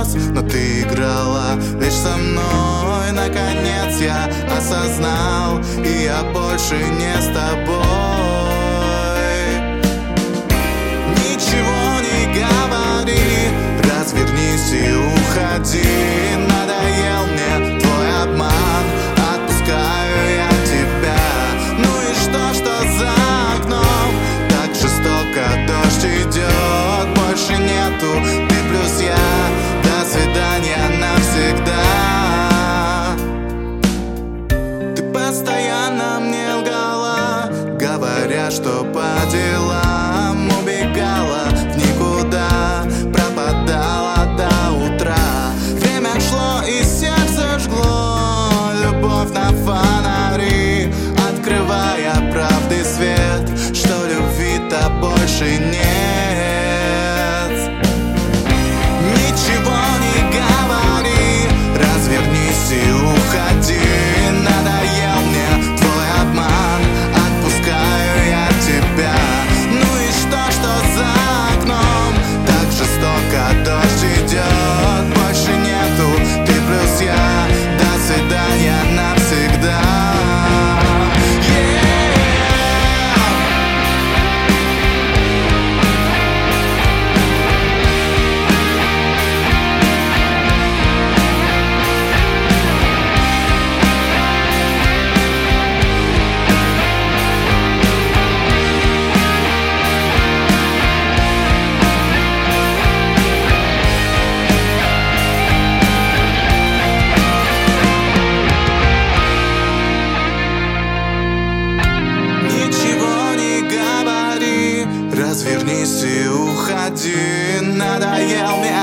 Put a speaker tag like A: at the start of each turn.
A: слез, но ты играла лишь со мной. Наконец я осознал, и я больше не с тобой. Ничего не говори, развернись и уходи. Надоел мне твой обман, отпускаю я тебя. Ну и что за окном так жестоко дождь идет? Больше нету ты плюс я, до свидания навсегда. Ты постоянно мне лгала, говоря, что по делам убегала в никуда, пропадала до утра. Время шло и сердце жгло, любовь на фонари, открывая правды свет, что любви-то больше нет. Ничего не говори, развернись и уходи. Надоел мне твой обман, отпускаю я тебя. Ну и что за окном так жестоко дождь идет? Больше нету ты плюс я, до свидания навсегда. Развернись и уходи, надоел мне